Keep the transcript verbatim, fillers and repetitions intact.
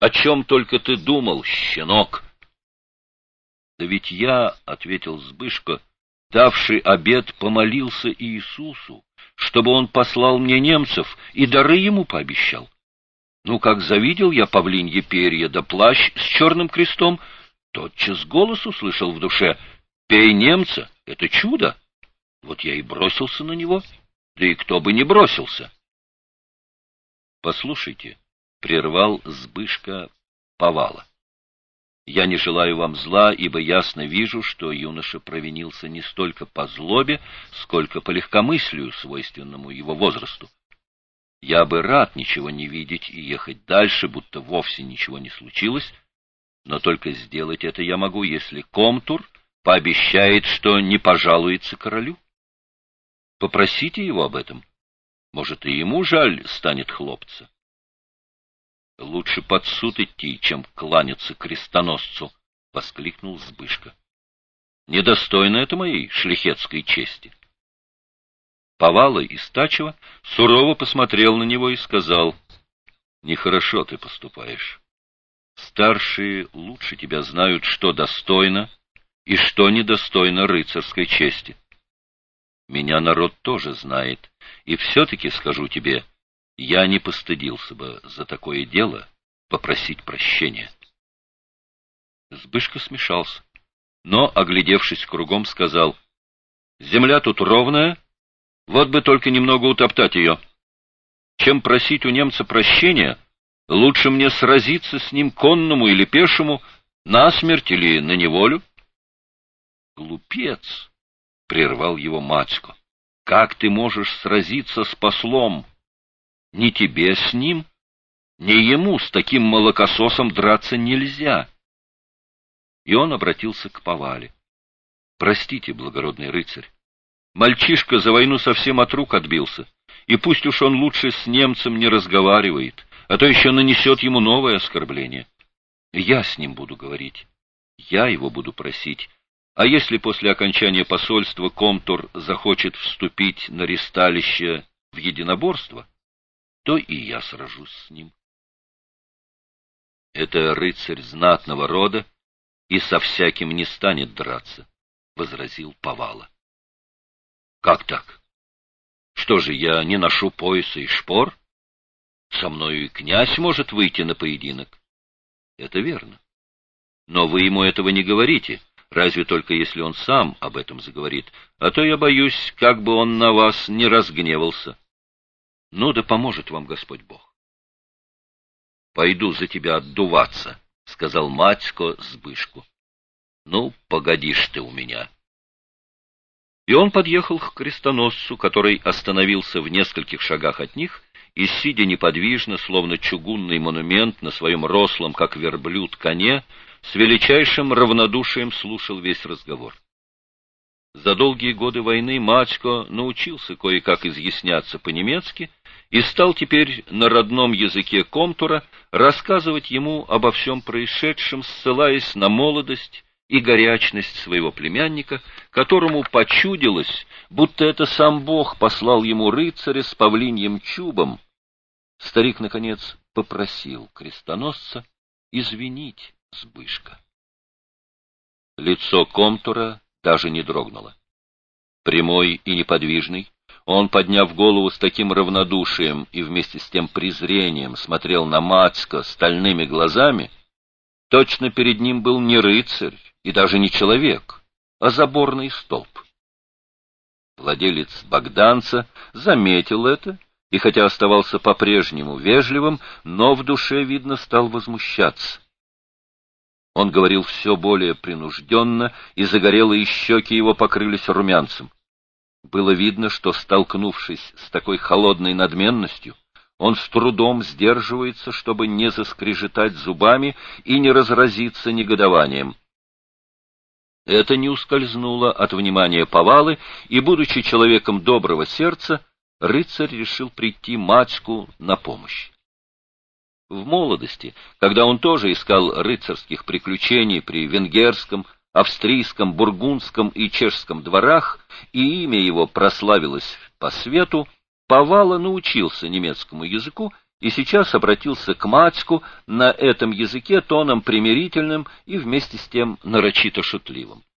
О чем только ты думал, щенок? — Да ведь я, — ответил Збышко, — давший обет, помолился Иисусу, чтобы он послал мне немцев, и дары ему пообещал. Ну, как завидел я павлинье перья да плащ с черным крестом, тотчас голос услышал в душе: «Пей немца, это чудо!» Вот я и бросился на него, да и кто бы не бросился. «Послушайте», — прервал Збышко Повала, — «я не желаю вам зла, ибо ясно вижу, что юноша провинился не столько по злобе, сколько по легкомыслию, свойственному его возрасту. Я бы рад ничего не видеть и ехать дальше, будто вовсе ничего не случилось, но только сделать это я могу, если Комтур пообещает, что не пожалуется королю. Попросите его об этом. Может, и ему жаль станет хлопца. Лучше под суд идти, чем кланяться крестоносцу, — воскликнул Збышко. Недостойно это моей шляхетской чести. Повала из Тачева сурово посмотрел на него и сказал: «Нехорошо ты поступаешь. Старшие лучше тебя знают, что достойно и что недостойно рыцарской чести. Меня народ тоже знает, и все-таки скажу тебе, я не постыдился бы за такое дело попросить прощения». Збышко смешался, но, оглядевшись кругом, сказал: «Земля тут ровная, вот бы только немного утоптать ее. Чем просить у немца прощения, лучше мне сразиться с ним конному или пешему, насмерть или на неволю». «Глупец!» — прервал его Мацко. «Как ты можешь сразиться с послом? Ни тебе с ним, ни ему с таким молокососом драться нельзя». И он обратился к Повале: «Простите, благородный рыцарь, мальчишка за войну совсем от рук отбился, и пусть уж он лучше с немцем не разговаривает, а то еще нанесет ему новое оскорбление. Я с ним буду говорить, я его буду просить, а если после окончания посольства Комтур захочет вступить на ристалище в единоборство, то и я сражусь с ним». «Это рыцарь знатного рода и со всяким не станет драться», — возразил Повала. «Как так? Что же, я не ношу пояса и шпор? Со мною и князь может выйти на поединок». «Это верно. Но вы ему этого не говорите, разве только если он сам об этом заговорит, а то я боюсь, как бы он на вас не разгневался. Ну да поможет вам Господь Бог». «Пойду за тебя отдуваться», — сказал Мацко Збышку. «Ну, погодишь ты у меня». И он подъехал к крестоносцу, который остановился в нескольких шагах от них и, сидя неподвижно, словно чугунный монумент на своем рослом, как верблюд, коне, с величайшим равнодушием слушал весь разговор. За долгие годы войны Мацко научился кое-как изъясняться по-немецки и стал теперь на родном языке Комтура рассказывать ему обо всем происшедшем, ссылаясь на молодость и горячность своего племянника, которому почудилось, будто это сам Бог послал ему рыцаря с павлиньим чубом. Старик, наконец, попросил крестоносца извинить Збышко. Лицо Комтура даже не дрогнуло. Прямой и неподвижный, он, подняв голову с таким равнодушием и вместе с тем презрением, смотрел на Мацко стальными глазами. Точно перед ним был не рыцарь и даже не человек, а заборный столб. Владелец богданца заметил это, и хотя оставался по-прежнему вежливым, но в душе, видно, стал возмущаться. Он говорил все более принужденно, и загорелые щеки его покрылись румянцем. Было видно, что, столкнувшись с такой холодной надменностью, он с трудом сдерживается, чтобы не заскрежетать зубами и не разразиться негодованием. Это не ускользнуло от внимания Повалы, и, будучи человеком доброго сердца, рыцарь решил прийти Мацку на помощь. В молодости, когда он тоже искал рыцарских приключений при венгерском, австрийском, бургундском и чешском дворах, и имя его прославилось по свету, Повала научился немецкому языку и сейчас обратился к Мацьку на этом языке тоном примирительным и вместе с тем нарочито шутливым.